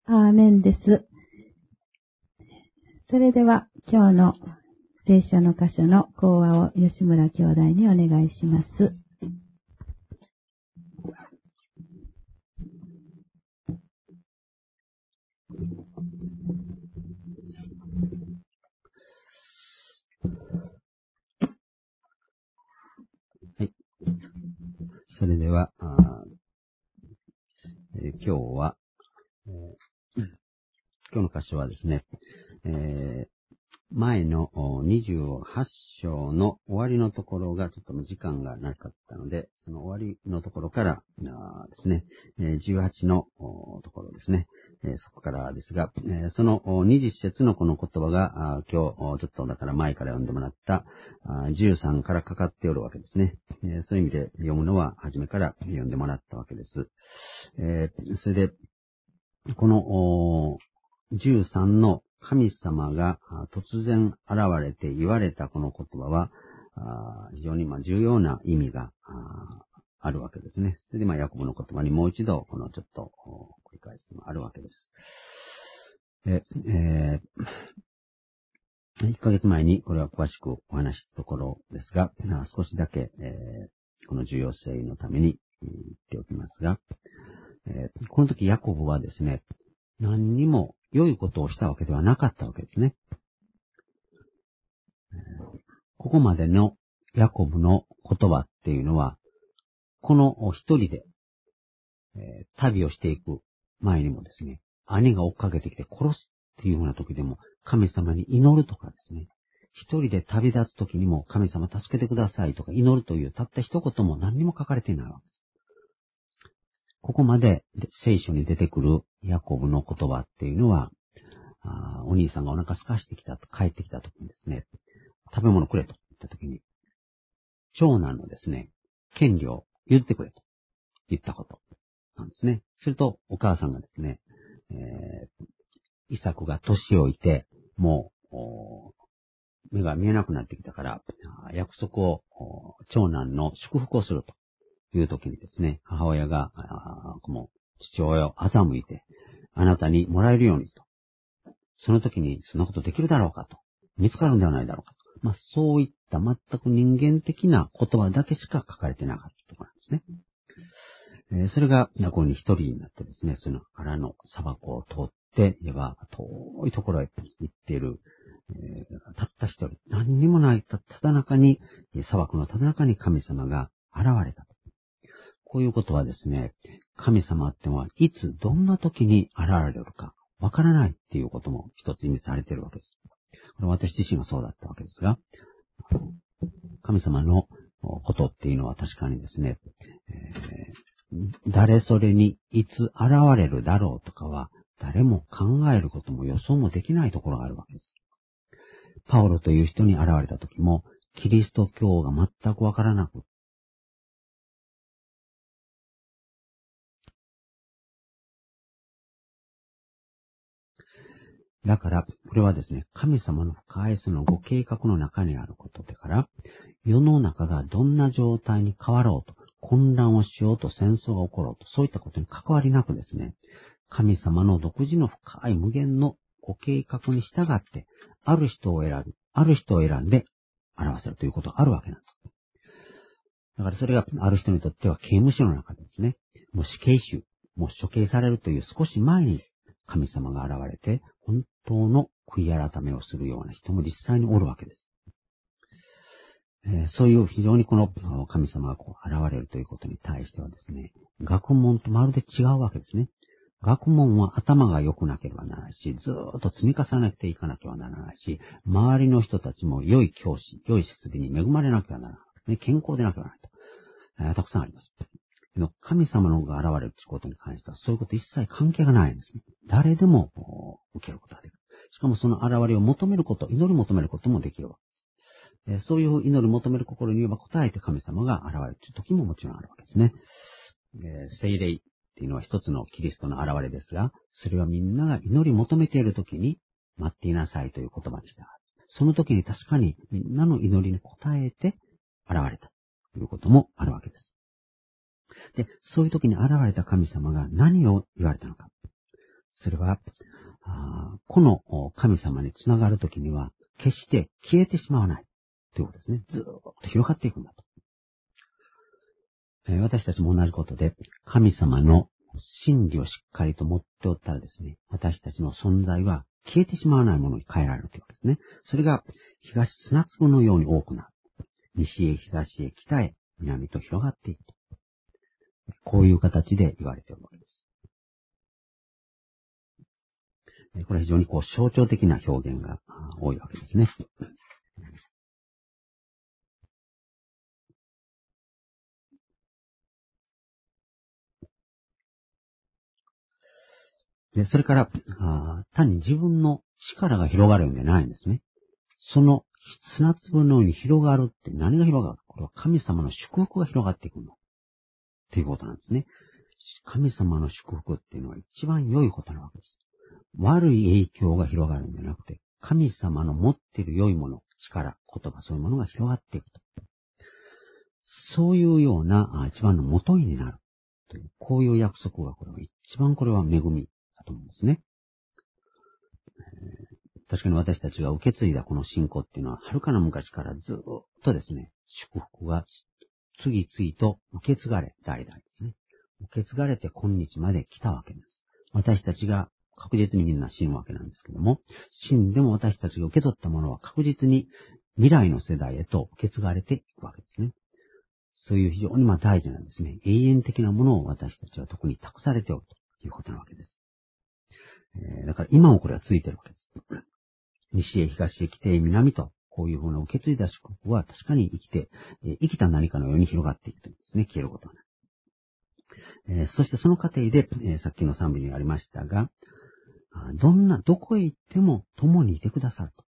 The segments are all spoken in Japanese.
アーメンです。それでは今日の聖書の箇所の講話を吉村兄弟にお願いします。 はい。それでは、今日は、今日の箇所はですね、前の28章の終わりのところがちょっと時間がなかったので、その終わりのところからですね、18のところですね、そこからですが、その20節のこの言葉が今日ちょっとだから前から読んでもらった13からかかっておるわけですね。そういう意味で読むのは初めから読んでもらったわけです。それで、この13の神様が突然現れて言われたこの言葉は、非常に重要な意味があるわけですね。それでヤコブの言葉にもう一度、このちょっと繰り返しもあるわけです。1ヶ月前にこれは詳しくお話したところですが、少しだけ、この重要性のために言っておきますが、この時ヤコブはですね、何にも良いことをしたわけではなかったわけですね。ここまでのヤコブの言葉っていうのは、この一人で、旅をしていく前にもですね、兄が追っかけてきて殺すっていうような時でも神様に祈るとかですね、一人で旅立つ時にも神様助けてくださいとか祈るというたった一言も何にも書かれていないわけです。ここまで聖書に出てくるヤコブの言葉っていうのは、お兄さんがお腹空かしてきたと帰ってきた時にですね、食べ物くれと言った時に、長男のですね、権利を譲ってくれと言ったことなんですね。すると、お母さんがですね、イサクが年老いて、もう、目が見えなくなってきたから、約束を、長男の祝福をするという時にですね、母親が、もう父親を欺いて、あなたにもらえるようにと。その時にそんなことできるだろうかと。見つかるんではないだろうかと。そういった全く人間的な言葉だけしか書かれてなかったところなんですね。それが、ここに一人になってですね、その荒の砂漠を通って、いわば遠いところへ行っている、たった一人、何にもないただ中に、砂漠のただ中に神様が現れた。こういうことはですね、神様ってのはいつどんな時に現れるかわからないっていうことも一つ意味されているわけです。これは私自身がそうだったわけですが、神様のことっていうのは確かにですね、誰それにいつ現れるだろうとかは誰も考えることも予想もできないところがあるわけです。パウロという人に現れた時もキリスト教が全くわからなく、だから、これはですね、神様の深いそのご計画の中にあることだから、世の中がどんな状態に変わろうと、混乱をしようと、戦争が起ころうと、そういったことに関わりなくですね、神様の独自の深い無限のご計画に従って、ある人を選んで表せるということがあるわけなんです。だからそれがある人にとっては刑務所の中ですね、もう死刑囚、もう処刑されるという少し前に神様が現れて、本当の悔い改めをするような人も実際におるわけです。そういう非常にこの神様が現れるということに対してはですね、学問とまるで違うわけですね。学問は頭が良くなければならないし、ずーっと積み重ねていかなければならないし、周りの人たちも良い教師、良い設備に恵まれなければならないですね。健康でなければならないと。たくさんあります。神様の方が現れるということに関しては、そういうこと一切関係がないんですね。誰でも受けることができる。しかもその現れを求めること、祈り求めることもできるわけです。そういう祈り求める心に言えば答えて神様が現れるという時ももちろんあるわけですね。聖霊っていうのは一つのキリストの現れですが、それはみんなが祈り求めている時に待っていなさいという言葉にした。その時に確かにみんなの祈りに応えて現れたということもあるわけです。で、そういう時に現れた神様が何を言われたのか。 それは、この神様につながるときには、決して消えてしまわないということですね。ずーっと広がっていくんだと。私たちも同じことで、神様の真理をしっかりと持っておったらですね、私たちの存在は消えてしまわないものに変えられるというわけですね。それが砂粒のように多くなる。西へ東へ北へ南と広がっていくと。こういう形で言われているわけです。これは非常に象徴的な表現が多いわけですね。で、それから、単に自分の力が広がるんじゃないんですね。その砂粒のように広がるって何が広がる？これは神様の祝福が広がっていくんだ。ということなんですね。神様の祝福っていうのは一番良いことなわけです。悪い影響が広がるんじゃなくて、神様の持っている良いもの、力、言葉、そういうものが広がっていくと。そういうような一番の元になるという、こういう約束がこれはこれは恵みだと思うんですね。確かに私たちが受け継いだこの信仰っていうのは、はるかな昔からずっとですね、祝福が次々と受け継がれ、代々ですね。受け継がれて今日まで来たわけです。私たちが確実にみんな死ぬわけなんですけども、死んでも私たちが受け取ったものは確実に未来の世代へと受け継がれていくわけですね。そういう非常に大事なんですね。永遠的なものを私たちは特に託されておるということなわけです。だから今もこれはついてるわけです。西へ東へ北へ南と、こういうふうな受け継いだ祝福は確かに生きた何かのように広がっていくというんですね。消えることはない。そしてその過程で、さっきの賛美にありましたが、どこへ行っても共にいてくださると。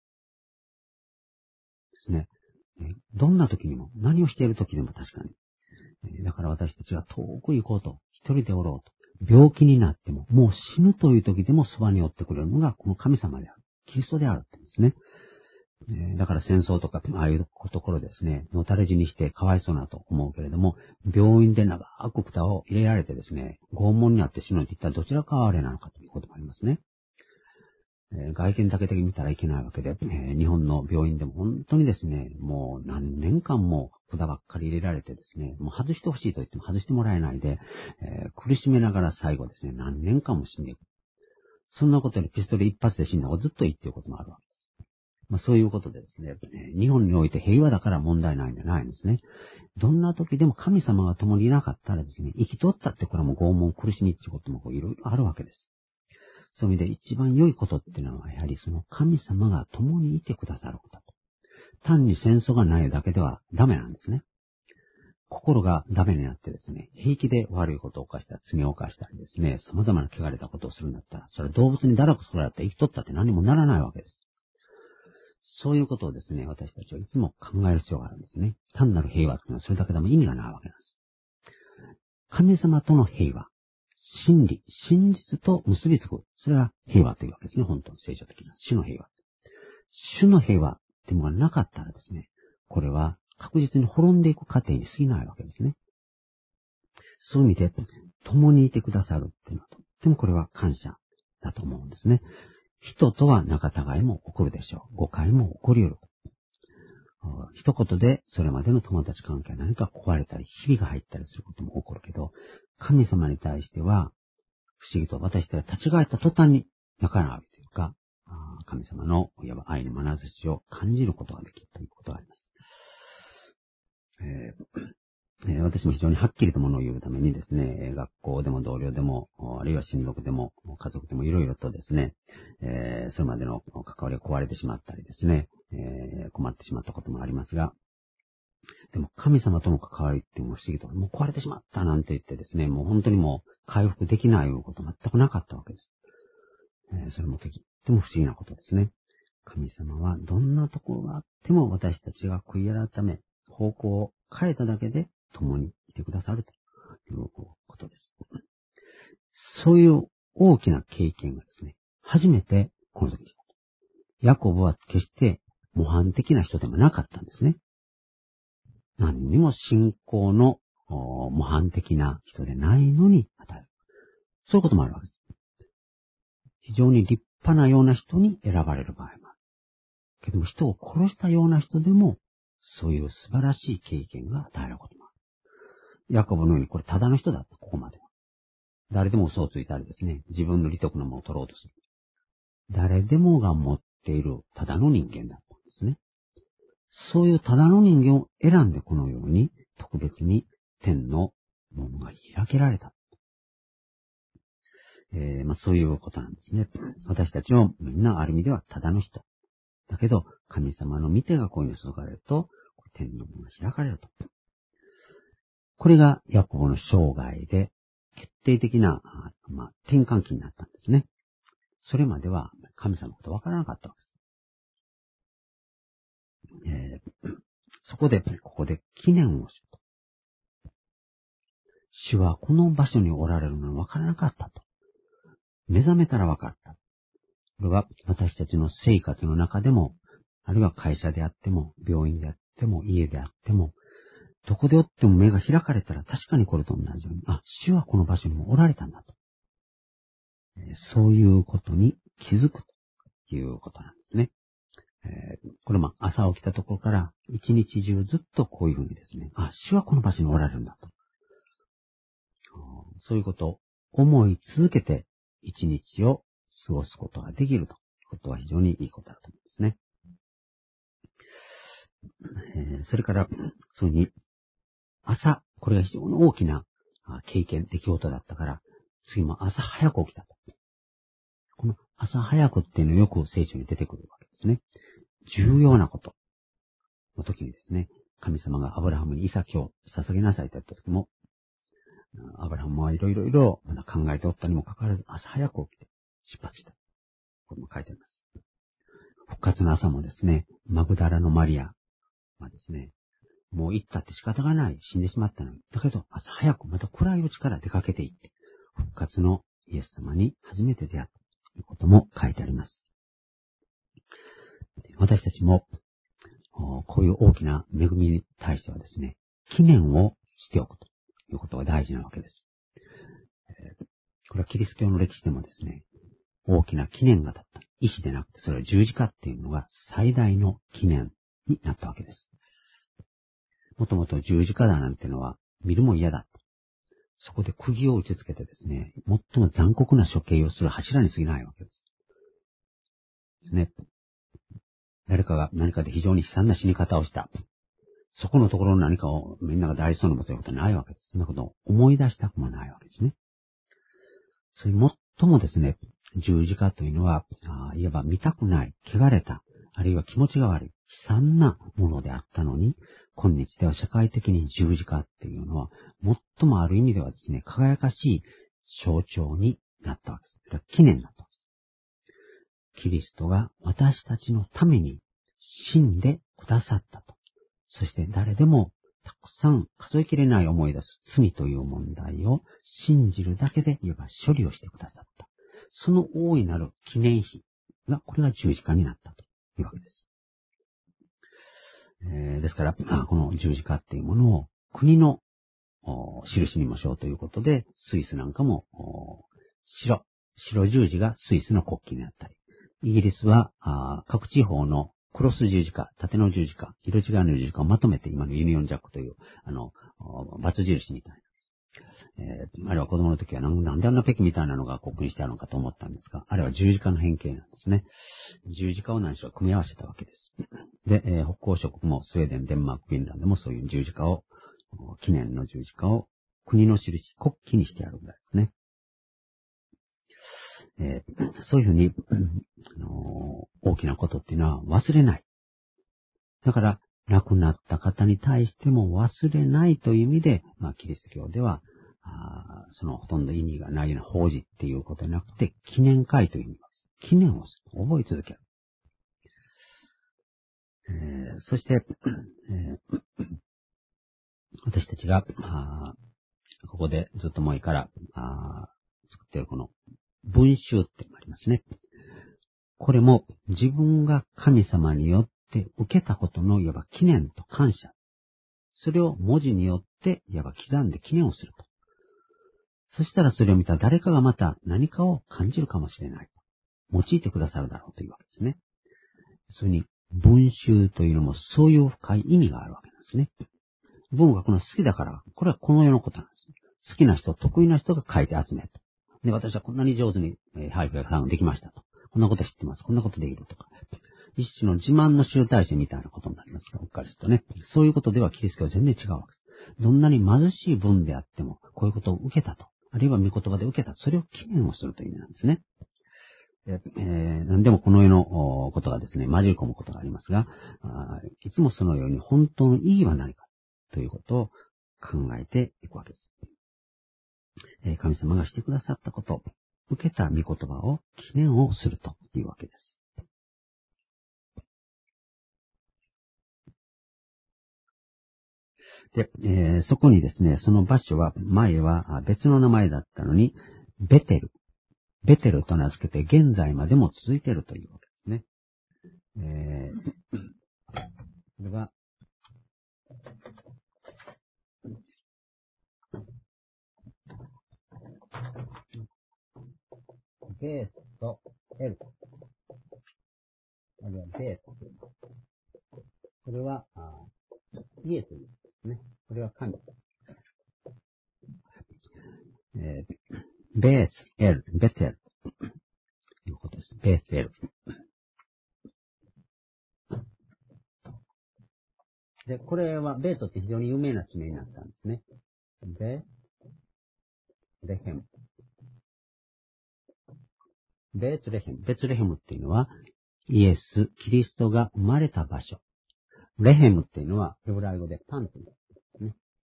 ですね。どんな時にも、何をしている時でも確かに。だから私たちが遠く行こうと、一人でおろうと、病気になっても、もう死ぬという時でもそばに寄ってくれるのがこの神様である。キリストであるって言うんですね。だから戦争とか、ああいうところですね、のたれ死にしてかわいそうなと思うけれども、病院で長く蓋を入れられてですね、拷問にあって死ぬって言ったらどちらかはあれなのかということもありますね。外見だけで見たらいけないわけで、日本の病院でも本当にですね、もう何年間も札ばっかり入れられてですね、もう外してほしいと言っても外してもらえないで、苦しめながら最後ですね、何年間も死んでいく。そんなことにピストル一発で死んだ方がずっといいっていうこともあるわけです。そういうことでですね、日本において平和だから問題ないんじゃないんですね。どんな時でも神様が共にいなかったらですね、生きとったってこれはもう拷問、苦しみっていうこともいろいろあるわけです。そういう意味で一番良いことっていうのはやはりその神様が共にいてくださることと。単に戦争がないだけではダメなんですね。心がダメになってですね、平気で悪いことを犯したり、罪を犯したりですね、様々な汚れたことをするんだったら、それは動物に堕落するだって生きとったって何もならないわけです。そういうことをですね、私たちはいつも考える必要があるんですね。単なる平和というのはそれだけでも意味がないわけなんです。神様との平和、真理、真実と結びつく。それが平和というわけですね。本当の聖書的な。主の平和。主の平和っていうのがなかったらですね、これは確実に滅んでいく過程に過ぎないわけですね。そういう意味で、共にいてくださるっていうのはとってもこれは感謝だと思うんですね。人とは仲違いも起こるでしょう。誤解も起こり得る。一言でそれまでの友達関係は何か壊れたり、ひびが入ったりすることも起こるけど、神様に対しては、不思議と私たちが立ち返った途端に仲直りというか、神様のいわば愛の眼差しを感じることができるということがあります。私も非常にはっきりとものを言うためにですね、学校でも同僚でも、あるいは親族でも、家族でもいろいろとですね、それまでの関わりが壊れてしまったりですね、困ってしまったこともありますが、でも神様との関わりっていうのも不思議と、もう壊れてしまったなんて言ってですね、もう本当にもう回復できないこと全くなかったわけです。それもとっても不思議なことですね。神様はどんなところがあっても私たちが悔い改め、方向を変えただけで共にいてくださるということです。そういう大きな経験がですね、初めてこの時でした。ヤコブは決して模範的な人でもなかったんですね。何にも信仰の模範的な人でないのに与える。そういうこともあるわけです。 非常に立派なような人に選ばれる場合もある。けども人を殺したような人でも、そういう素晴らしい経験が与えられることもある。ヤコブのようにこれただの人だった、ここまでは。誰でも嘘をついたりですね、自分の利得のものを取ろうとする。誰でもが持っているただの人間だったんですね。そういうただの人間を選んでこのように特別に天の門が開けられた。そういうことなんですね。私たちはみんなある意味ではただの人。だけど神様の御手がこういうのに注がれると天の門が開かれると。これがヤコブの生涯で決定的な、転換期になったんですね。それまでは神様のことわからなかったわけです。そこで、ここで記念をすると。主はこの場所におられるのはわからなかったと。目覚めたらわかった。これは私たちの生活の中でも、あるいは会社であっても、病院であっても、家であっても、どこでおっても目が開かれたら確かにこれと同じように、主はこの場所にもおられたんだと。そういうことに気づくということなんですね。これも朝起きたところから一日中ずっとこういうふうにですね、主はこの場所におられるんだと。そういうことを思い続けて一日を過ごすことができるということは非常にいいことだと思うんですね。それから、そういうふうに朝、これが非常に大きな経験、出来事だったから、次も朝早く起きたと。この朝早くっていうのはよく聖書に出てくるわけですね。重要なことの時にですね、神様がアブラハムにイサキを捧げなさいと言った時も、アブラハムはいろいろまだ考えておったにもかかわらず朝早く起きて出発した。これも書いてあります。復活の朝もですね、マグダラのマリアはですね、もう行ったって仕方がない。死んでしまったのに。だけど朝早くまた暗いうちから出かけて行って、復活のイエス様に初めて出会ったということも書いてあります。私たちも、こういう大きな恵みに対してはですね、記念をしておくということが大事なわけです。これはキリスト教の歴史でもですね、大きな記念がだった。石でなくて、それは十字架っていうのが最大の記念になったわけです。もともと十字架だなんてのは見るも嫌だった。そこで釘を打ち付けてですね、最も残酷な処刑をする柱に過ぎないわけです。ですね。誰かが何かで非常に悲惨な死に方をした。そこのところの何かをみんなが大事そうなことということはないわけです。そんなことを思い出したくもないわけですね。それ最もですね、十字架というのは、いわば見たくない、汚れた、あるいは気持ちが悪い、悲惨なものであったのに、今日では社会的に十字架っていうのは、最もある意味ではですね、輝かしい象徴になったわけです。それは記念になったわけです。キリストが私たちのために死んでくださったと。そして誰でもたくさん数えきれない思い出す罪という問題を信じるだけでいわば処理をしてくださった。その大いなる記念碑が、これが十字架になったというわけです。ですから、この十字架っていうものを国の印にもしようということで、スイスなんかも白十字がスイスの国旗になったり、イギリスは各地方のクロス十字架、縦の十字架、色違いの十字架をまとめて今のユニオンジャックという、バツ印みたいな。あれは子供の時はなんであんなペキみたいなのが国にしてあるのかと思ったんですが、あれは十字架の変形なんですね。十字架を何しろ組み合わせたわけです。で、北欧諸国もスウェーデン、デンマーク、フィンランドもそういう十字架を、記念の十字架を国の印、国旗にしてあるぐらいですね。そういうふうに、大きなことっていうのは忘れない。だから、亡くなった方に対しても忘れないという意味で、キリスト教では、そのほとんど意味がないような法事っていうことでなくて、記念会という意味です。記念をする。覚え続ける。そして、私たちが、ここでずっと前から作っているこの文集ってありますね。これも自分が神様によって受けたことのいわば記念と感謝。それを文字によっていわば刻んで記念をすると。そしたらそれを見た誰かがまた何かを感じるかもしれない。 用いてくださるだろうというわけですね。それに、文集というのもそういう深い意味があるわけなんですね。文がこの好きだから、これはこの世のことなんです。好きな人、得意な人が書いて集めると。で、私はこんなに上手に俳句ができましたと。こんなこと知ってます。こんなことできるとか。一種の自慢の集大成みたいなことになりますから、うっかりするとね。そういうことではキリスト教は全然違うわけです。どんなに貧しい文であっても、こういうことを受けたと。あるいは御言葉で受けた。それを記念をするという意味なんですね。何でもこの世のことがですね、混じり込むことがありますが、いつもそのように本当の意義は何かということを考えていくわけです。神様がしてくださったこと、受けた御言葉を記念をするというわけです。で、そこにですね、その場所は前は別の名前だったのに、ベテルと名付けて現在までも続いているというわけですね。これは、ベースとエル。あるいはベース。これは、家というですね。これは神。ベース、エル、ベテル。ということです。ベース、エル。で、これは、ベートって非常に有名な地名になったんですね。ベレヘム。ベツレヘム。ベツレヘムっていうのは、イエス、キリストが生まれた場所。レヘムっていうのは、ヘブライ語でパンということ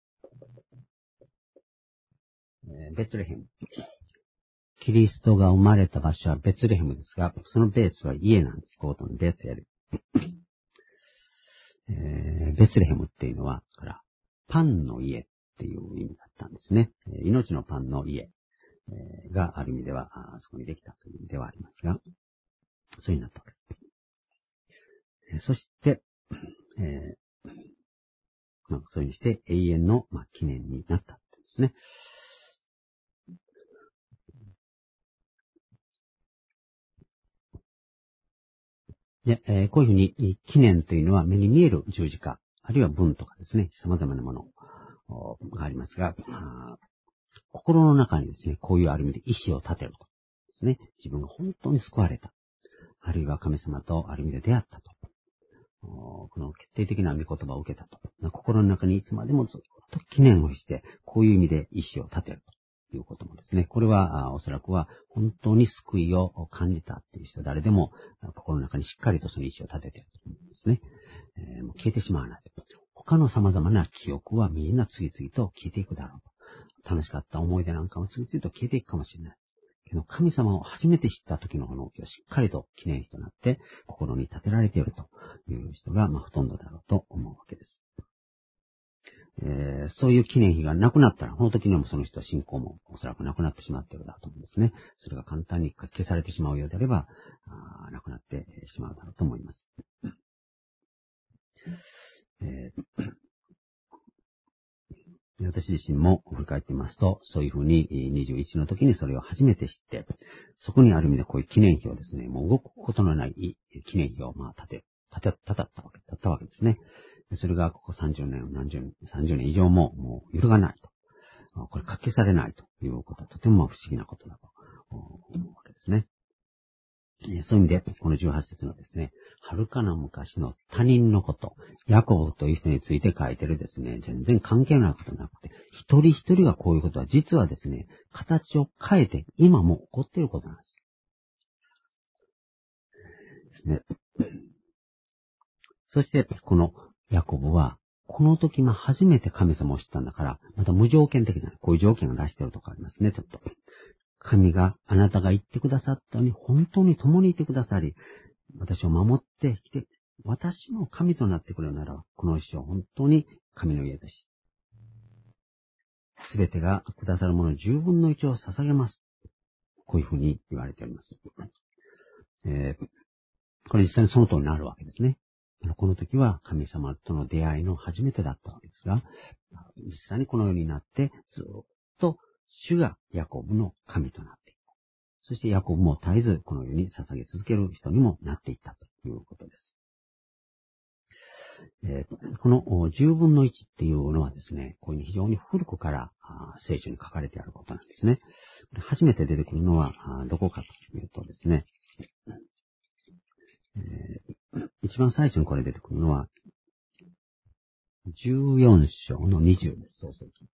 ですね。ベツレヘム。キリストが生まれた場所はベツレヘムですが、そのベースは家なんです。コートのベツエル。ベツレヘムっていうのは、パンの家っていう意味だったんですね。命のパンの家がある意味では、そこにできたという意味ではありますが、そういうになったわけです。そして、そういうにして永遠の、記念になったんですね。で、こういうふうに記念というのは目に見える十字架、あるいは文とかですね、様々なものがありますが、心の中にですね、こういうある意味で意志を立てるとですね、自分が本当に救われた、あるいは神様とある意味で出会ったと、この決定的な御言葉を受けたと、心の中にいつまでもずっと記念をして、こういう意味で意志を立てるということもですね、これはおそらくは本当に救いを感じたという人、誰でも心の中にしっかりとその意志を立てていると思うんですね。もう消えてしまわない。他の様々な記憶はみんな次々と消えていくだろうと。楽しかった思い出なんかも次々と消えていくかもしれない。けど神様を初めて知った時のこの気をしっかりと記念碑となって心に立てられているという人がほとんどだろうと思うわけです。そういう記念碑がなくなったら、この時にもその人は信仰もおそらくなくなってしまっているだろうと思うんですね。それが簡単に消されてしまうようであれば、なくなってしまうだろうと思います。私自身も振り返ってみますと、そういうふうに21の時にそれを初めて知って、そこにある意味でこういう記念碑をですね、もう動くことのない記念碑を立ったわけですね。それがここ30年以上ももう揺るがないと。これ書きされないということはとても不思議なことだと思うわけですね。そういう意味で、この18節のですね、遥かな昔の他人のこと、ヤコブという人について書いてるですね、全然関係ないことなくて、一人一人がこういうことは実はですね、形を変えて今も起こっていることなんです。ですね。そして、このヤコブは、この時も初めて神様を知ったんだから、また無条件的な、こういう条件が出しているとかありますね、ちょっと。神があなたが言ってくださったように本当に共にいてくださり、私を守ってきて、私の神となってくれるなら、この一生本当に神の家です。すべてがくださるもの10分の1を捧げます。こういうふうに言われております。これ実際にその通りになるわけですね。この時は神様との出会いの初めてだったわけですが、実際にこのようになって、ずっと主がヤコブの神となっていた。 そしてヤコブも絶えずこの世に捧げ続ける人にもなっていったということです。この10分の1っていうのはですね、こういう非常に古くから聖書に書かれてあることなんですね。初めて出てくるのはどこかというとですね、一番最初にこれ出てくるのは14章の20です。創世記。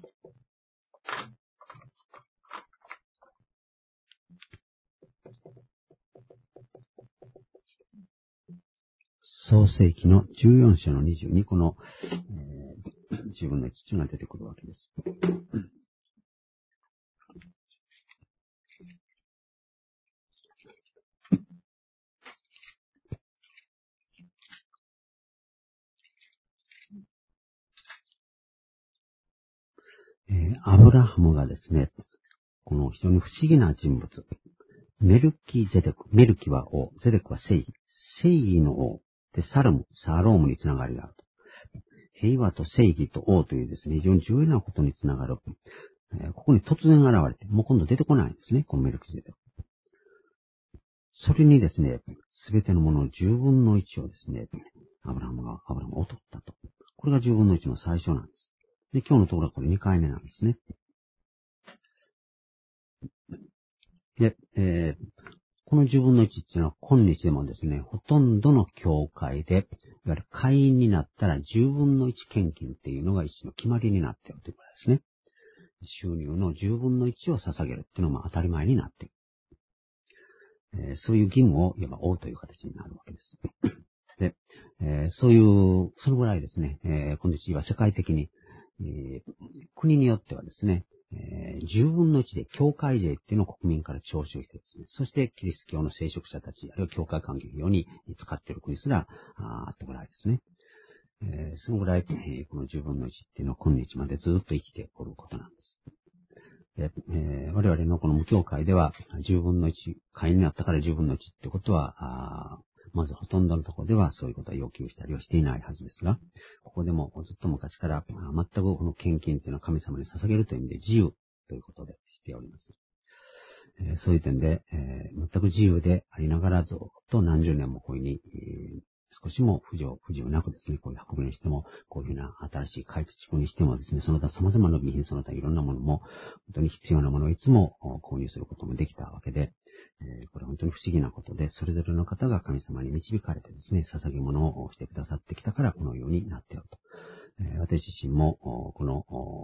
創世記の14章の22、この、10分の1が出てくるわけです。アブラハムがですね、この非常に不思議な人物、メルキゼデク、メルキは王、ゼデクは正義、正義の王でサロームにつながりがあると。平和と正義と王というですね、非常に重要なことにつながる。ここに突然現れて、もう今度出てこないんですね、このメルキゼデク。それにですね、すべてのものの10分の1をですね、アブラハムが取ったと。これが10分の1の最初なんです。で、今日のところはこれ2回目なんですね。で、この10分の1っていうのは今日でもですね、ほとんどの教会で、いわゆる会員になったら10分の1献金っていうのが一種の決まりになっているということですね。収入の10分の1を捧げるっていうのも当たり前になっている。そういう義務をいわば負うという形になるわけです。で、そのぐらいですね、今日は世界的に、国によってはですね、10分の1で教会税っていうのを国民から徴収してですね、そしてキリスト教の聖職者たち、あるいは教会関係業に使っている国すらあったぐらいですね。そのぐらい、この10分の1っていうのは今日までずっと生きておることなんです。で我々のこの無教会では10分の1、会員になったから10分の1ってことは、まずほとんどのところではそういうことは要求したりはしていないはずですが、ここでもずっと昔から全くこの献金というのは神様に捧げるという意味で自由ということでしております。そういう点で、全く自由でありながらずっと何十年もこういうふうに、少しも不自由なくですね、こういう運びにしても、こういうふうな新しい改築にしてもですね、その他様々な備品、その他いろんなものも、本当に必要なものをいつも購入することもできたわけで、これは本当に不思議なことで、それぞれの方が神様に導かれてですね、捧げ物をしてくださってきたから、このようになっていると。私自身も、この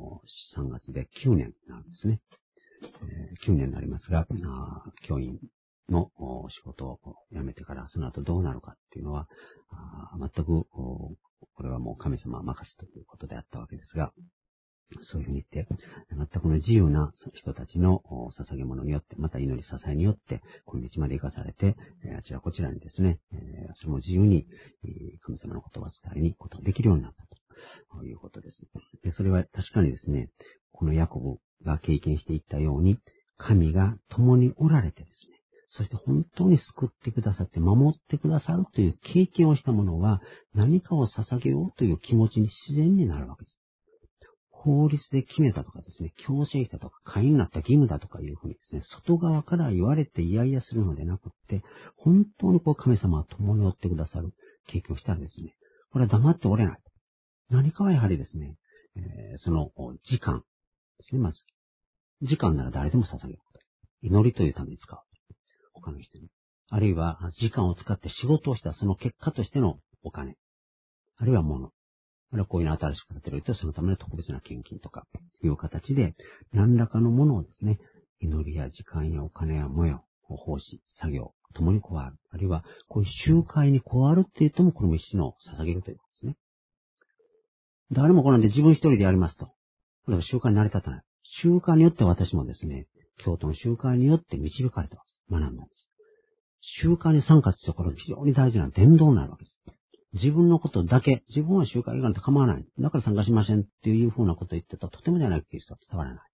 3月で9年なんですね。9年になりますが、教員の仕事を辞めてからその後どうなるかっていうのは、全く、これはもう神様任せということであったわけですが、そういうふうに言って、全くの自由な人たちの捧げ物によって、また祈り支えによって、今日まで生かされて、あちらこちらにですね、それも自由に神様の言葉を伝えに行くことができるようになったということです。で、それは確かにですね、このヤコブが経験していったように、神が共におられてですね、そして本当に救ってくださって守ってくださるという経験をした者は、何かを捧げようという気持ちに自然になるわけです。法律で決めたとかですね、強制したとか、会員になった義務だとかいうふうにですね、外側から言われて嫌々するのでなくって、本当に神様は共におってくださる経験をしたらですね、これは黙っておれない。何かはやはりですね、その時間ですね、まず。時間なら誰でも捧げること。祈りというために使う。他の人に。あるいは、時間を使って仕事をしたその結果としてのお金。あるいは物。あるいはこういうの新しく建てると、そのための特別な献金とか、いう形で、何らかのものをですね、祈りや時間やお金や模様、奉仕、作業、共に加わる。あるいは、こういう集会に加わるって言っても、これも一種の捧げるということですね。誰も来ないんで自分一人でやりますと。だから習慣に成り立たない。習慣によって私もですね、京都の習慣によって導かれてます。学んだんです。習慣に参加するところ非常に大事な伝道になるわけです。自分のことだけ、自分は集会以外なんて構わない。だから参加しませんっていうふうなことを言ってたらとてもじゃないっていう人は伝わらないです。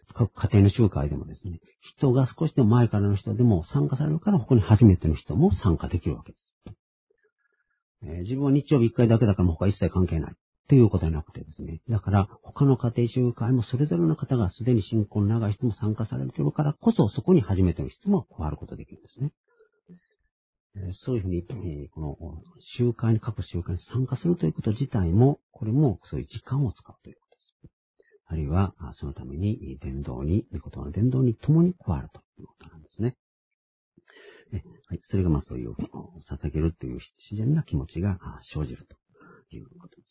各家庭の集会でもですね、人が少しでも前からの人でも参加されるから、ここに初めての人も参加できるわけです。自分は日曜日1回だけだから他一切関係ないっということはなくてですね。だから、他の家庭集会もそれぞれの方がすでに信仰の長い人も参加されているからこそ、そこに初めての質問を加わることができるんですね。そういうふうに、この各集会に参加するということ自体も、これもそういう時間を使うということです。あるいは、そのために、伝道に、御言葉の伝道に共に加わるということなんですね。はい、それがそういう、捧げるという自然な気持ちが生じるということです。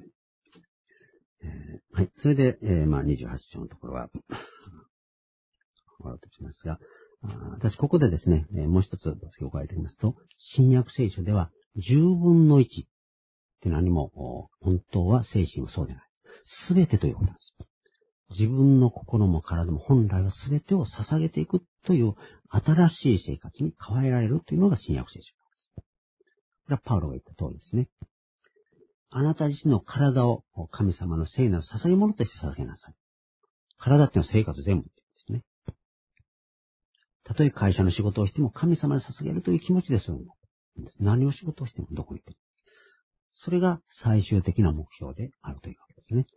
はい、それで、28章のところは、終わろうとしますが、私、ここでですね、もう一つ、付け加えておきますと、新約聖書では、10分の1って何も、本当は精神はそうでない。すべてということなんです。自分の心も体も本来はすべてを捧げていくという新しい生活に変えられるというのが新約聖書です。これはパウロが言った通りですね。あなた自身の体を神様の聖なる捧げ物として捧げなさい。体っていうのは生活全部ですね。たとえ会社の仕事をしても神様に捧げるという気持ちでするんです。何を仕事をしてもどこに行っても。それが最終的な目標であるというわけですね。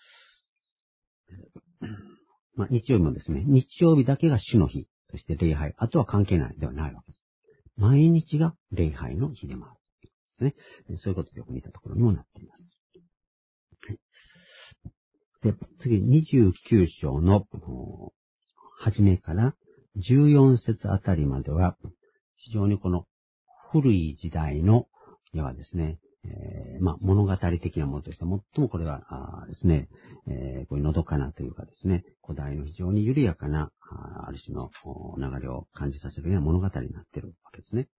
日曜日もですね、日曜日だけが主の日として礼拝、あとは関係ないではないわけです。毎日が礼拝の日でもあるということですね。そういうことでよく似たところにもなっています。はい、で、次、29章の初めから14節あたりまでは、非常にこの古い時代の、いわばですね、物語的なものとして、最もこれはですね、こういうのどかなというかですね、古代の非常に緩やかな、ある種の流れを感じさせるような物語になっているわけですね。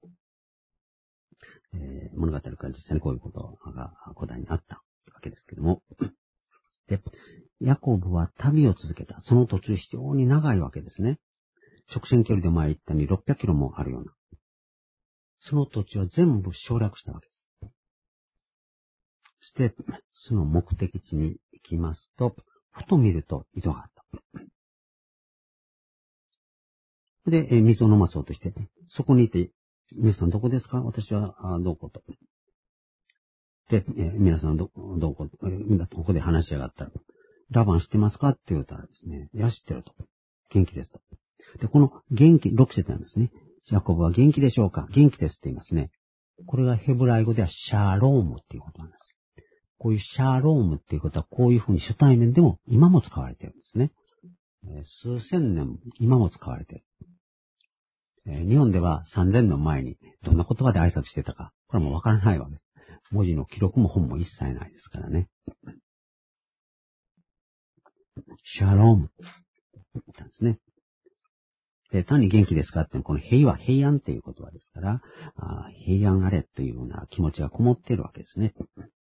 物語から実際にこういうことが古代にあったわけですけども。で、ヤコブは旅を続けた。その途中非常に長いわけですね。直線距離で前行ったに600キロもあるような。その土地を全部省略したわけです。そして、その目的地に行きますと、ふと見ると井戸があった。で、水を飲まそうとして、そこにいて、皆さんどこですか？私はどこ？と。で、皆さんどこ？ここで話し上がったら、ラバン知ってますかって言ったらですね、いや知ってると。元気ですと。で、この元気、6節なんですね。ヤコブは元気でしょうか？元気ですって言いますね。これがヘブライ語ではシャロームっていうことなんです。こういうシャロームっていうことはこういうふうに初対面でも今も使われているんですね。数千年今も使われている。日本では3000年前にどんな言葉で挨拶してたか、これはもうわからないわけです。文字の記録も本も一切ないですからね。シャロームって言ったんですね。で、単に元気ですかってこの平安っていう言葉ですから、平安あれというような気持ちがこもっているわけですね。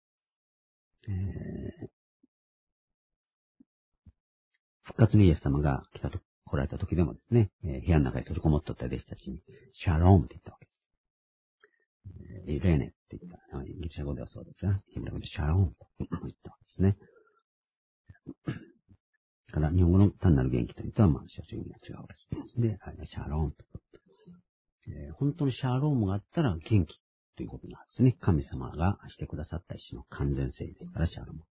復活のイエス様が来られた時でもですね、部屋の中に閉じこもっとった弟子たちに、シャロームって言ったわけです。レーネって言った、ギリシャ語ではそうですが、ヘブラ語でシャロームと言ったわけですね。だから日本語の単なる元気というとは、少々意味が違うわけです。で、シャロームと。本当にシャロームがあったら元気ということなんですね。神様がしてくださった石の完全性ですから、シャローム。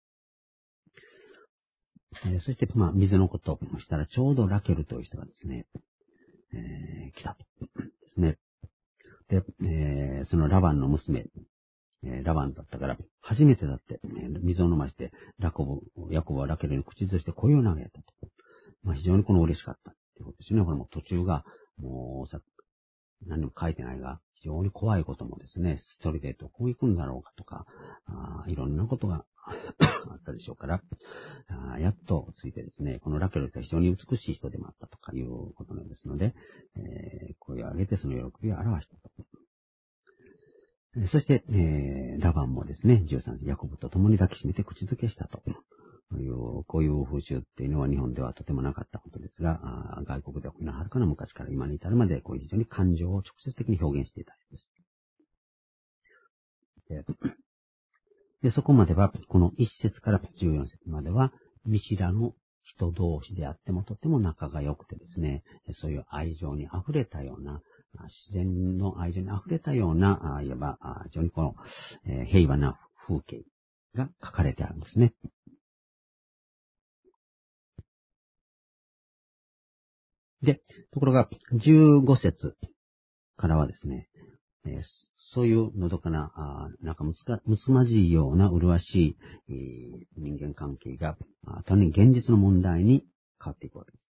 そして、水のことをしたら、ちょうどラケルという人がですね、来たと。ですね。で、そのラバンの娘、ラバンだったから、初めてだって、水を飲まして、ヤコブはラケルに口づして声を投げたと。非常にこの嬉しかったっていうことですね。これも途中が、何も書いてないが、非常に怖いこともですね、一人でどこ行くんだろうかとか、いろんなことがあったでしょうから、やっとついてですね、このラケルとは非常に美しい人でもあったとかいうことなんですので、声を上げてその喜びを表したと。そして、ラバンもですね、13世ヤコブと共に抱きしめて口づけしたと。こういう風習っていうのは日本ではとてもなかったことですが、外国でははるかな昔から今に至るまでこういう非常に感情を直接的に表現していたようです。で、そこまでは、この1節から14節までは、見知らぬ人同士であってもとても仲が良くてですね、そういう愛情に溢れたような、自然の愛情に溢れたような、いわば、非常にこの、平和な風景が書かれてあるんですね。で、ところが、15節からはですね、そういうのどかな、なんかむつまじいような麗しい、人間関係が、単に現実の問題に変わっていくわけです。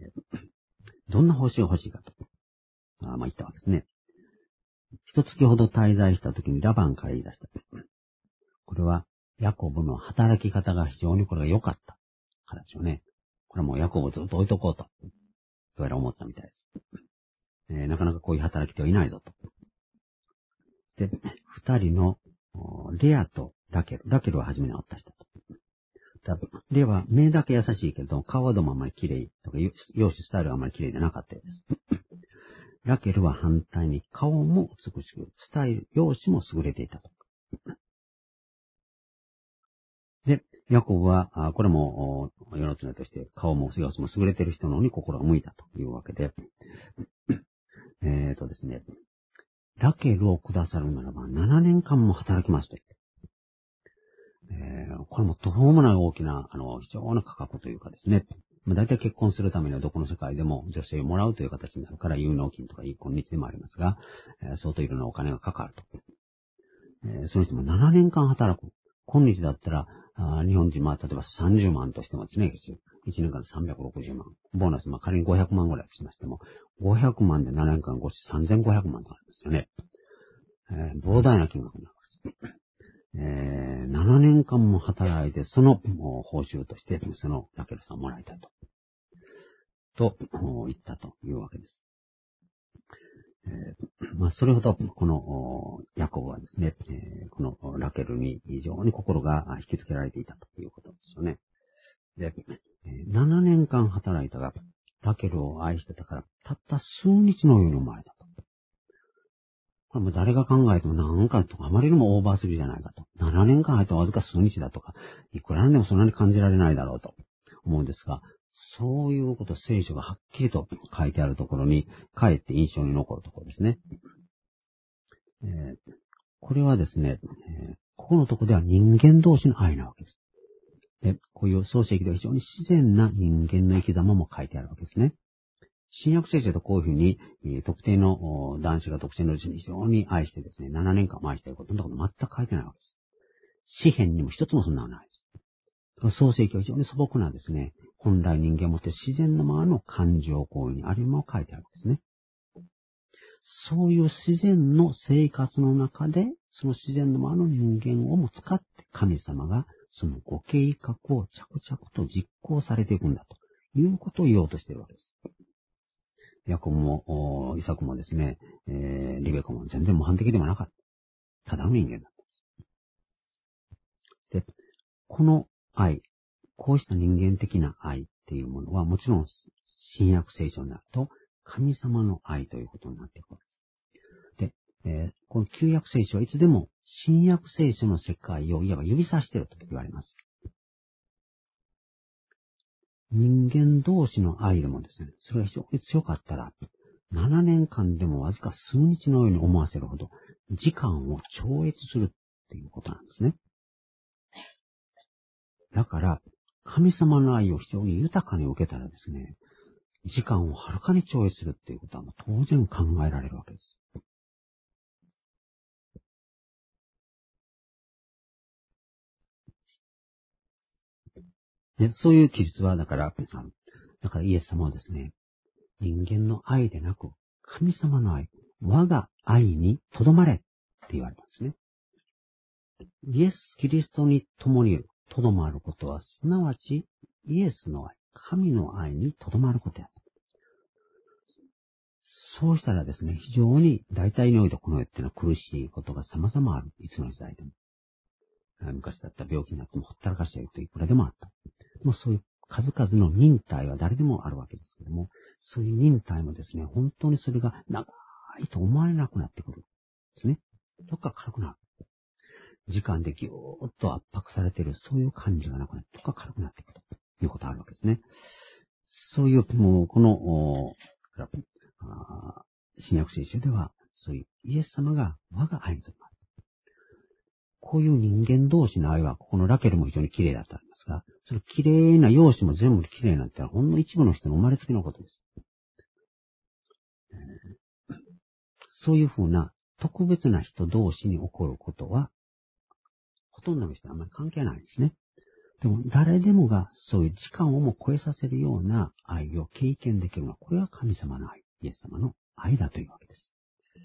どんな報酬が欲しいかと、言ったわけですね。一月ほど滞在した時にラバンから言い出した。これは、ヤコブの働き方が非常にこれが良かったからでしょうね。これはもうヤコブをずっと置いとこうと、どうやら思ったみたいです。なかなかこういう働き手はいないぞと。で、二人の、レアとラケルは初めにおった人と。レアは目だけ優しいけど、顔どもあまり綺麗とか、容姿スタイルはあまり綺麗でなかったようです。ラケルは反対に顔も美しく、スタイル、容姿も優れていたと。で、ヤコブは、これも、世の常として顔も様子も優れている人の方に心が向いたというわけで、ですね、ラケルをくださるならば7年間も働きますと言って。これも途方もない大きな、非常な価格というかですね。大体結婚するためにはどこの世界でも女性をもらうという形になるから、有納金とか今日でもありますが、相当いろんなお金がかかると。その人も7年間働く。今日だったら、日本人、例えば30万としてもですね、1年間で360万。ボーナス、仮に500万ぐらいとしましても、500万で7年間越し3500万となりますよね。膨大な金額になるわけです。7年間も働いて、その報酬として、そのラケルさんをもらいたいと言ったというわけです。それほど、このヤコブはですね、このラケルに非常に心が引きつけられていたということですよね。で、7年間働いたが、ラケルを愛してたから、たった数日のように生まれたと。これも誰が考えてもなんかあまりにもオーバーすぎるじゃないかと。7年間入ってわずか数日だとか、いくらでもそんなに感じられないだろうと思うんですが、そういうこと聖書がはっきりと書いてあるところに、かえって印象に残るところですね。これはですね、ここのところでは人間同士の愛なわけです。で、こういう創世記では非常に自然な人間の生き様も書いてあるわけですね。新約聖書とこういうふうに、特定の男子が特定のうちに非常に愛してですね、7年間も愛していることのこと全く書いてないわけです。詩篇にも一つもそんなのないです。創世記は非常に素朴なですね、本来人間をもって自然のままの感情行為にありも書いてあるわけですね。そういう自然の生活の中で、その自然のままの人間をも使って神様がそのご計画を着々と実行されていくんだということを言おうとしているわけです。ヤコブも、イサクもですね、リベカも全然模範的ではなかった。ただの人間だったんです。で、この愛、こうした人間的な愛っていうものはもちろん新約聖書になると神様の愛ということになっていくわけです。で、この旧約聖書はいつでも新約聖書の世界をいわば指さしていると言われます。人間同士の愛でもですね、それが非常に強かったら、7年間でもわずか数日のように思わせるほど、時間を超越するっていうことなんですね。だから、神様の愛を非常に豊かに受けたらですね、時間をはるかに超越するっていうことは当然考えられるわけです。でそういう記述は、だからイエス様はですね、人間の愛でなく、神様の愛、我が愛にとどまれって言われたんですね。イエス・キリストに共にいる、とどまることは、すなわち、イエスの愛、神の愛にとどまることや。そうしたらですね、非常に大体においてこの世っていうのは苦しいことが様々ある。いつの時代でも。昔だったら病気になってもほったらかしているといくらでもあった。もうそういう数々の忍耐は誰でもあるわけですけども、そういう忍耐もですね、本当にそれが長いと思われなくなってくるんですね。どっか軽くなる。時間でぎゅーっと圧迫されている、そういう感じがなくなって、どっか軽くなっていくということがあるわけですね。そういう、もう、この、新約聖書では、そういうイエス様が我が愛にとどまる。 こういう人間同士の愛は、ここのラケルも非常に綺麗だったんですが、その綺麗な容姿も全部綺麗なんてのはほんの一部の人の生まれつきのことです。そういうふうな特別な人同士に起こることは、ほとんどの人はあんまり関係ないですね。でも誰でもがそういう時間をも超えさせるような愛を経験できるのは、これは神様の愛、イエス様の愛だというわけです。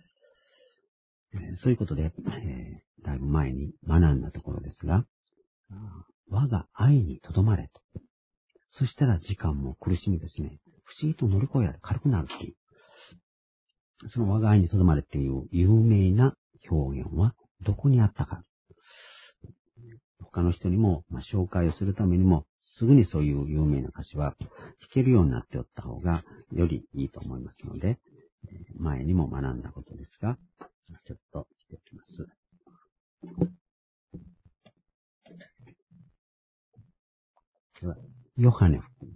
そういうことで、だいぶ前に学んだところですが、我が愛にとどまれと。そしたら時間も苦しみですね、不思議と乗り越えられ軽くなるっていう、その我が愛にとどまれっていう有名な表現はどこにあったか。他の人にも、紹介をするためにも、すぐにそういう有名な歌詞は弾けるようになっておった方がよりいいと思いますので、前にも学んだことですが、ちょっとしておきます。では、ヨハネ福音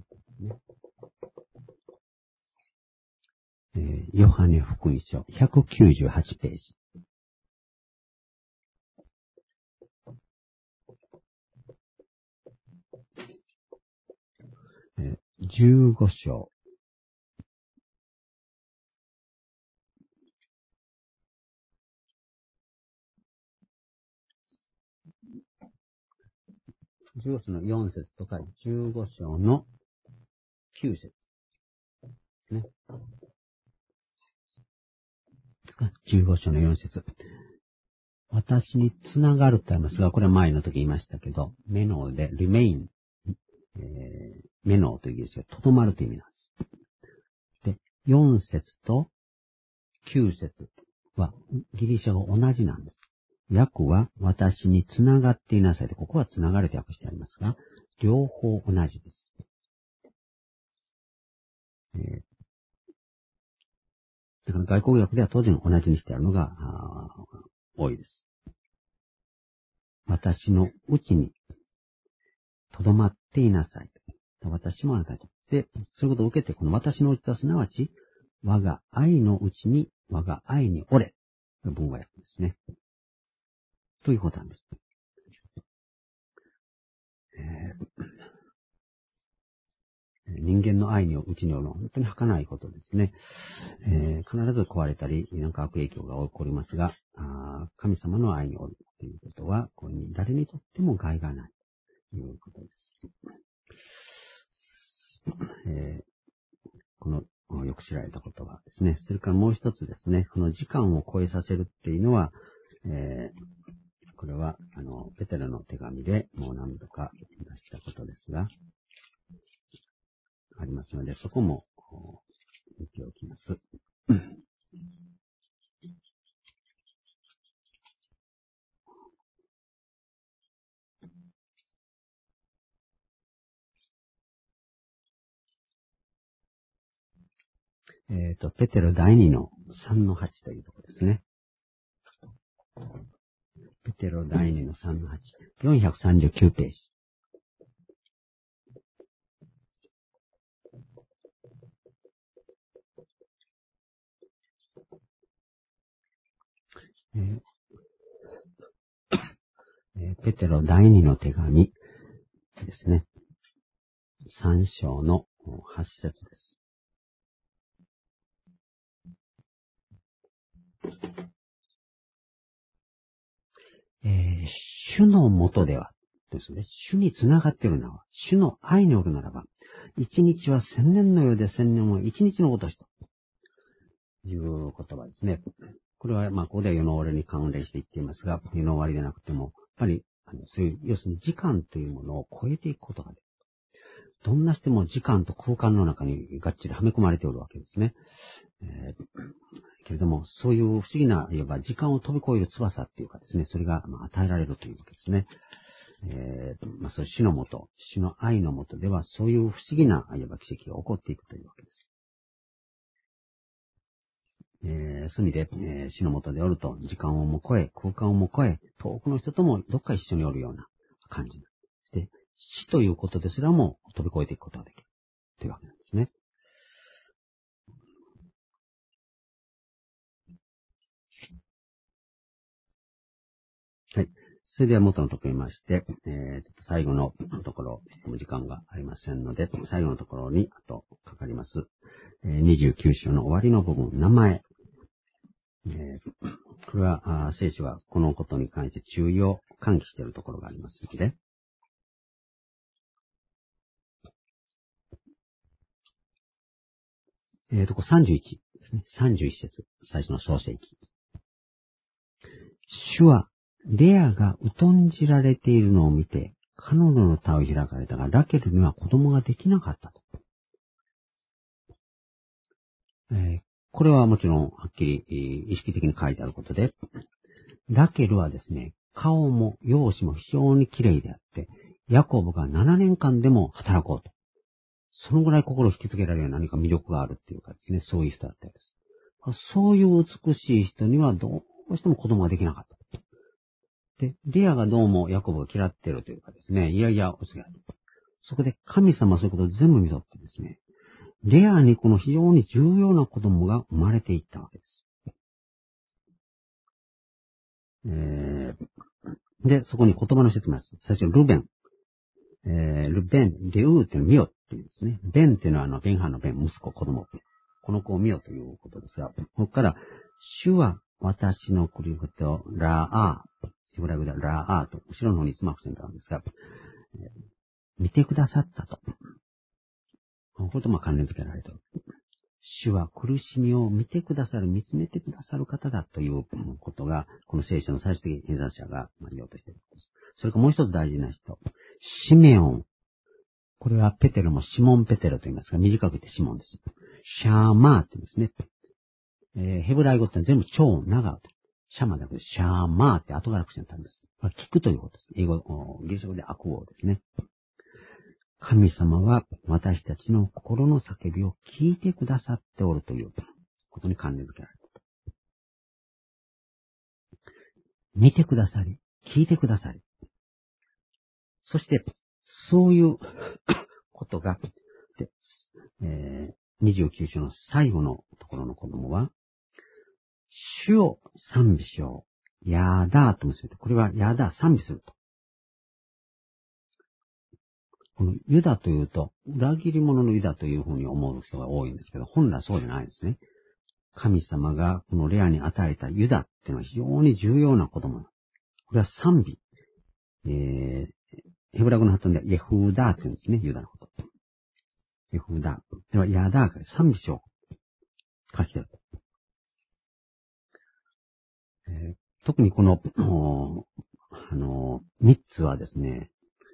ですね。ヨハネ福音書198ページ。15章。15章の4節とか15章の9節ですね。15章の4節。私につながるとありますが、これは前の時言いましたけど、メノーで remain、メノーという意味ですよ。とどまるという意味なんです。で、4節と9節はギリシャ語同じなんです。訳は私につながっていなさいで、ここはつながれと訳してありますが、両方同じです。だから外国訳では当然同じにしてあるのが多いです。私のうちにとどまっていなさい。私もあなたにと。で、そういうことを受けて、この私のうちとはすなわち、我が愛のうちに、我が愛におれ。文語訳ですね。ということなんです。人間の愛のうちにおるのは本当に儚いことですね。必ず壊れたり、なんか悪影響が起こりますが、神様の愛におるということは、これに誰にとっても害がないということです。このよく知られた言葉ですね。それからもう一つですね、この時間を超えさせるっていうのは、これは、ペテロの手紙でもう何度か出したことですが、ありますので、そこも見ておきます。ペテロ第2の3の8というところですね。ペテロ第2の3の8。439ページ。ペテロ第2の手紙ですね。3章の8節です。主のもとではですね、主につながっているのは、主の愛におるならば、一日は千年のようで千年は一日のごとしという言葉ですね。これはここでは世の終わりに関連して言っていますが、世の終わりでなくても、やっぱりそういう、要するに時間というものを超えていくことができる。どんなしても時間と空間の中にがっちりはめ込まれておるわけですね。けれども、そういう不思議な、いわば時間を飛び越える翼っていうかですね、それが与えられるというわけですね。そういう主のもと、主の愛のもとでは、そういう不思議な、いわば奇跡が起こっていくというわけです。そういう意味で、主のもとでおると、時間をも超え、空間をも超え、遠くの人ともどっか一緒におるような感じ。で、死ということですらも飛び越えていくことができるというわけなんですね。はい。 それでは元のところにまして、最後のところ、時間がありませんので、最後のところに、あと、かかります。29章の終わりの部分、名前。これは、聖書はこのことに関して注意を喚起しているところがありますので、31ですね。31節、最初の創世記。主は、レアが疎んじられているのを見て、彼女の田を開かれたが、ラケルには子供ができなかったと。これはもちろん、はっきり、意識的に書いてあることで、ラケルはですね、顔も容姿も非常に綺麗であって、ヤコブが7年間でも働こうと。そのぐらい心を引きつけられる何か魅力があるっていうかですね、そういう人だったようです。そういう美しい人にはどうしても子供ができなかった。で、レアがどうもヤコブが嫌っているというかですね、いやいや、おすぎだと。そこで神様はそういうことを全部見とってですね、レアにこの非常に重要な子供が生まれていったわけです。で、そこに言葉の説明です。最初、ルベン。ルベン、レウーっていうのを見よっていうんですね。ベンっていうのはベンハンのベン、息子、子供。この子を見よということですが、ここから、主は私の来ることをラー、ヘブライ語でラーと、後ろの方につまく線があるんですが、見てくださったと。これと関連付けられている。主は苦しみを見てくださる、見つめてくださる方だということが、この聖書の最終的編纂者が言おうとしているんです。それからもう一つ大事な人。シメオン。これはペテロもシモンペテロと言いますが、短く言ってシモンです。シャーマーって言うんですね。ヘブライ語って全部超長い。シャマーだけでシャーマーって後から口になったんです。これ聞くということです。英語、ギリシャ語でアクオですね。神様は私たちの心の叫びを聞いてくださっておるということに関連付けられている。見てくださり、聞いてくださり。そして、そういうことが、29章の最後のところの子供は、主を賛美しよう。やだーと結べて、これはやだー、賛美すると。このユダというと、裏切り者のユダというふうに思う人が多いんですけど、本来そうじゃないですね。神様がこのレアに与えたユダっていうのは非常に重要な子供。これは賛美。ヘブラ語の発音でイェフーダーって言うんですね、ユダのこと。イェフーダー。では、ヤダーから賛美しよう。書きてある。特にこの、3つはですね、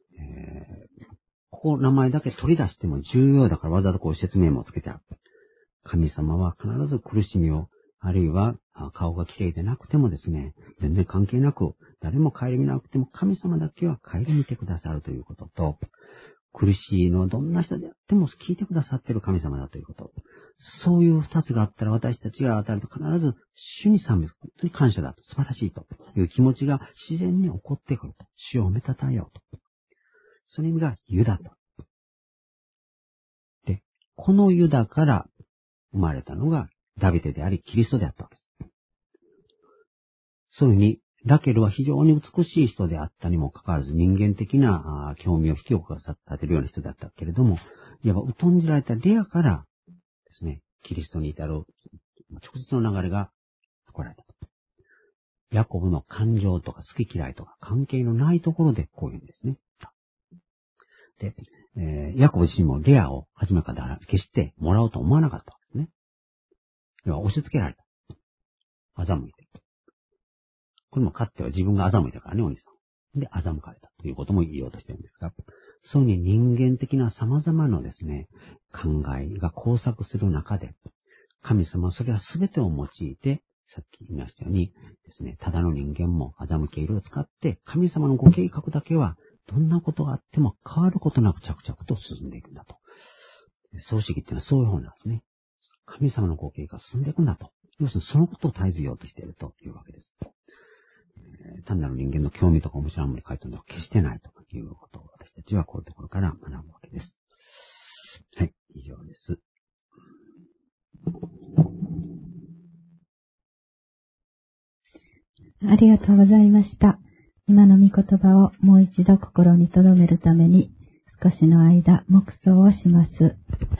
ここ名前だけ取り出しても重要だからわざとこう説明もつけてある。神様は必ず苦しみを、あるいは顔が綺麗でなくてもですね、全然関係なく、誰も顧みなくても神様だけは顧みてくださるということと、苦しいのどんな人であっても聞いてくださっている神様だということ。そういう二つがあったら私たちが当たると必ず主に賛美する。本当に感謝だと。素晴らしいという気持ちが自然に起こってくると。主を褒めたたえようと。その意味がユダと。で、このユダから生まれたのがダビデでありキリストであったわけです。そういうふうにラケルは非常に美しい人であったにもかかわらず人間的な興味を引き起こさせるような人だったけれども、いわば疎んじられたレアからですね、キリストに至る直接の流れが来られた。ヤコブの感情とか好き嫌いとか関係のないところでこういうんですね。で、ヤコブ自身もレアを初めから決してもらおうと思わなかったんですね。要は押し付けられた。欺いて。これもかつては自分が欺いたからね、お兄さん。で、欺かれたということも言おうとしてるんですが、そういう人間的な様々なですね、考えが交錯する中で、神様はそれは全てを用いて、さっき言いましたようにですね、ただの人間も欺き色を使って、神様のご計画だけは、どんなことがあっても変わることなく着々と進んでいくんだと。創世記っていうのはそういう本なんですね。神様のご計画が進んでいくんだと。要するにそのことを絶えず言おうとしているというわけです。単なる人間の興味とか面白いものに書いてあるのは決してないということを私たちはこういうところから学ぶわけです。はい、以上です。 ありがとうございました。 今の御言葉をもう一度心に留めるために少しの間黙想をします。